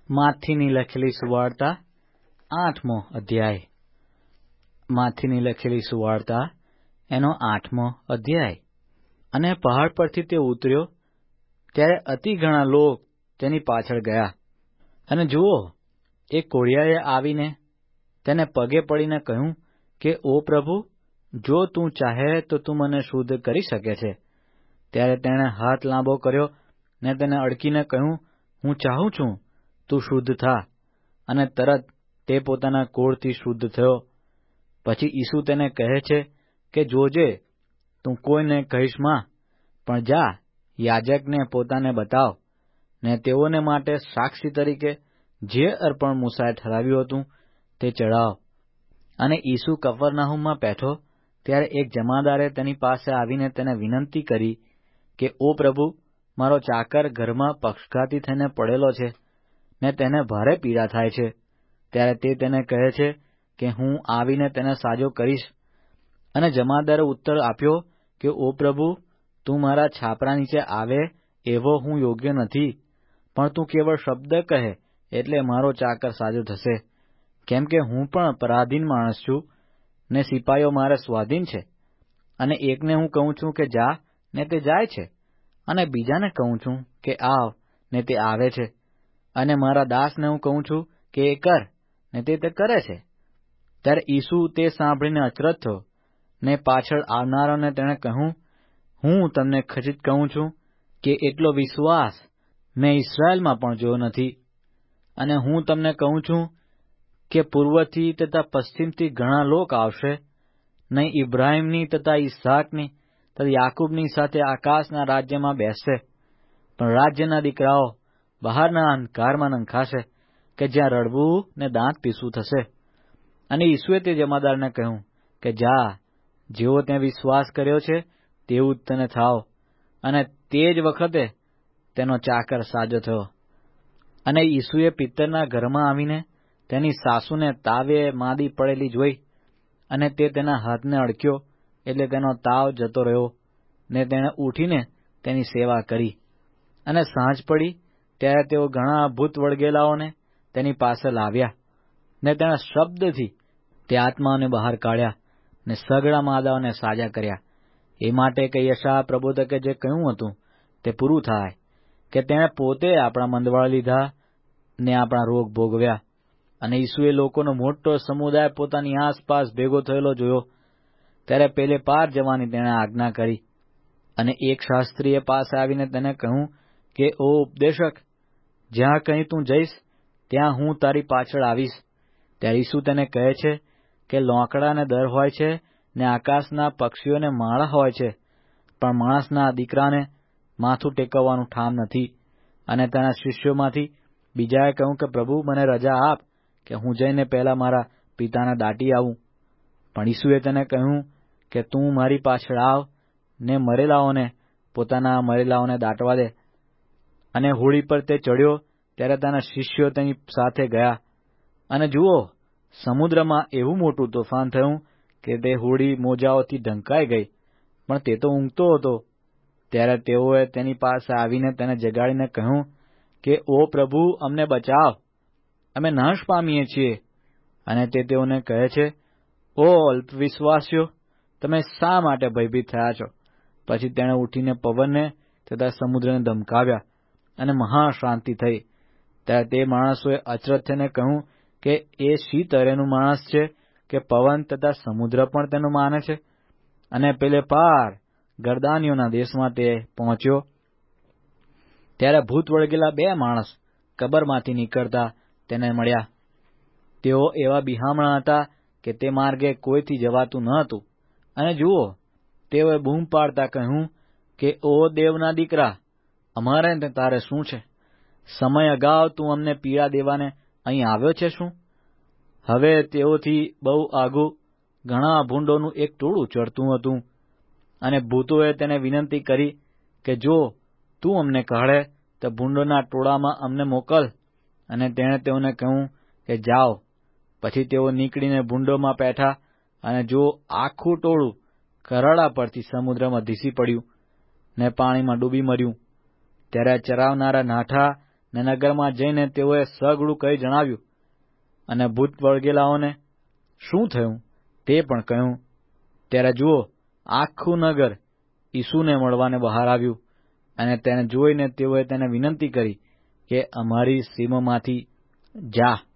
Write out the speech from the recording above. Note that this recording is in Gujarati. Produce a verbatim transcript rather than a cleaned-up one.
માથીની લખેલી સુવાર્તા આઠમો અધ્યાય. માથીની લખેલી સુવાર્તા એનો આઠમો અધ્યાય. અને પહાડ પરથી તે ઉતર્યો ત્યારે અતિ ઘણા લોક તેની પાછળ ગયા. અને જુઓ, એક કોળિયાએ આવીને તેને પગે પડીને કહ્યું કે, ઓ પ્રભુ, જો તું ચાહે તો તું મને શુદ્ધ કરી શકે છે. ત્યારે તેણે હાથ લાંબો કર્યો ને તેને અડકીને કહ્યું, હું ચાહું છું, તું શુદ્ધ થા. અને તરત તે પોતાના કોઢથી શુદ્ધ થયો. પછી ઈસુ તેને કહે છે કે, જોજે, તું કોઈને કહીશ માં, પણ જા, યાજકને પોતાને બતાવ, ને તેઓને માટે સાક્ષી તરીકે જે અર્પણ મૂસાએ ઠરાવ્યું હતું તે ચઢાવ. અને ઈસુ કફરનાહુમમાં બેઠો ત્યારે એક જમાદારે તેની પાસે આવીને તેને વિનંતી કરી કે, ઓ પ્રભુ, મારો ચાકર ઘરમાં પક્ષઘાતી થઈને પડેલો છે ને તેને ભારે પીડા થાય છે. ત્યારે તે તેને કહે છે કે, હું આવીને તેને સાજો કરીશ. અને જમાદારે ઉત્તર આપ્યો કે, ઓ પ્રભુ, તું મારા છાપરા નીચે આવે એવો હું યોગ્ય નથી, પણ તું કેવળ શબ્દ કહે એટલે મારો ચાકર સાજો થશે. કેમ કે હું પણ પરાધીન માણસ છું ને સિપાઈઓ મારે સ્વાધીન છે. અને એકને હું કહું છું કે જા, ને તે જાય છે, અને બીજાને કહું છું કે આવ, ને તે આવે છે, અને મારા દાસને હું કહું છું કે એ કર, ને તે તે કરે છે. ત્યારે ઈસુ તે સાંભળીને અચરજ થયો, ને પાછળ આવનારાને તેણે કહ્યું, હું તમને ખચિત કહું છું કે એટલો વિશ્વાસ મેં ઇસ્રાયેલમાં પણ જોયો નથી. અને હું તમને કહું છું કે પૂર્વથી તથા પશ્ચિમથી ઘણા લોક આવશે, નહીં ઇબ્રાહીમની તથા ઈસાકની તથા યાકૂબની સાથે આકાશના રાજ્યમાં બેસશે, પણ રાજ્યના દીકરાઓ બહારના અંધકારમાં નંખાશે, કે જ્યાં રડવું ને દાંત પીસવું થશે. અને ઈસુએ તે જમાદારને કહ્યું કે જા, જેવો ત્યાં વિશ્વાસ કર્યો છે તેવું જ તને થાવ. અને તે જ વખતે તેનો ચાકર સાજો થયો. અને ઈસુએ પિત્તરના ઘરમાં આવીને તેની સાસુને તાવે માદી પડેલી જોઈ, અને તે તેના હાથને અડક્યો એટલે તેનો તાવ જતો રહ્યો, ને તેણે ઉઠીને તેની સેવા કરી. અને સાંજ પડી ત્યારે તેઓ ઘણા ભૂત વળગેલાઓને તેની પાસે લાવ્યા, ને તેના શબ્દથી તે આત્માઓને બહાર કાઢ્યા, ને સઘળા માદાઓને સાજા કર્યા. એ માટે કે યશાયા પ્રબોધકે જે કહ્યું હતું તે પૂરું થાય, કે તેણે પોતે આપણા મંદવાળ લીધા ને આપણા રોગ ભોગવ્યા. અને ઈસુએ લોકોનો મોટો સમુદાય પોતાની આસપાસ ભેગો થયેલો જોયો. ત્યારે પેલે પાર જવાની તેણે આજ્ઞા કરી. અને એક શાસ્ત્રીએ પાસે આવીને તેને કહ્યું કે, ઓ ઉપદેશક, જ્યાં કંઈ તું જઈશ ત્યાં હું તારી પાછળ આવીશ. ત્યારે ઈસુ તેને કહે છે કે લોંકડાને દર હોય છે ને આકાશના પક્ષીઓને માળા હોય છે, પણ માણસના દીકરાને માથું ટેકવવાનું ઠામ નથી. અને તેના શિષ્યોમાંથી બીજાએ કહ્યું કે, પ્રભુ, મને રજા આપ કે હું જઈને પહેલા મારા પિતાને દાટી આવું. પણ ઈસુએ તેને કહ્યું કે તું મારી પાછળ આવ, ને મરેલાઓને પોતાના મરેલાઓને દાટવા દે. અને હોડી પર તે ચડ્યો ત્યારે તેના શિષ્યો તેની સાથે ગયા. અને જુઓ, સમુદ્રમાં એવું મોટું તોફાન થયું કે તે હોડી મોજાઓથી ઢંકાઈ ગઈ, પણ તે તો ઊંઘતો હતો. ત્યારે તેઓએ તેની પાસે આવીને તેને જગાડીને કહ્યું કે, ઓ પ્રભુ, અમને બચાવ, અમે નાશ પામીએ છીએ. અને તે તેઓને કહે છે, ઓ અલ્પવિશ્વાસીઓ, તમે શા માટે ભયભીત થયા છો? પછી તેણે ઉઠીને પવનને તથા સમુદ્રને ધમકાવ્યા, અને મહાશાંતિ થઈ. ત્યારે તે માણસોએ અચરજ થઈને કહ્યું કે એ શી તરેનું માણસ છે કે પવન તથા સમુદ્ર પણ તેનું માને છે. અને પેલે પાર ગરદાનીઓના દેશમાં તે પહોંચ્યો. ત્યારે ભૂત વળગેલા બે માણસ કબરમાંથી નીકળતા તેને મળ્યા. તેઓ એવા બિહામણા હતા કે તે માર્ગે કોઈથી જવાતું ન હતું. અને જુઓ, તેઓએ બૂમ પાડતા કહ્યું કે, ઓ દેવના દીકરા, અમારે ને તારે શું છે? સમય અગાઉ તું અમને પીડા દેવાને અહીં આવ્યો છે શું? હવે તેઓથી બહુ આગું ઘણા ભૂંડોનું એક ટોળું ચડતું હતું. અને ભૂતોએ તેને વિનંતી કરી કે જો તું અમને કાઢે તો ભૂંડોના ટોળામાં અમને મોકલ. અને તેણે તેઓને કહ્યું કે જાઓ. પછી તેઓ નીકળીને ભૂંડોમાં બેઠા. અને જો આખું ટોળું કરાડા પરથી સમુદ્રમાં ધીસી પડ્યું ને પાણીમાં ડૂબી મર્યું. ત્યારે ચરાવનારા નાઠા ને નગરમાં જઈને તેઓએ સઘળું કહી જણાવ્યું અને ભૂત વળગેલાઓને શું થયું તે પણ કહ્યું. ત્યારે જુઓ, આખું નગર ઈસુને મળવાને બહાર આવ્યું, અને તેને જોઈને તેઓએ તેને વિનંતી કરી કે અમારી સીમમાંથી જા.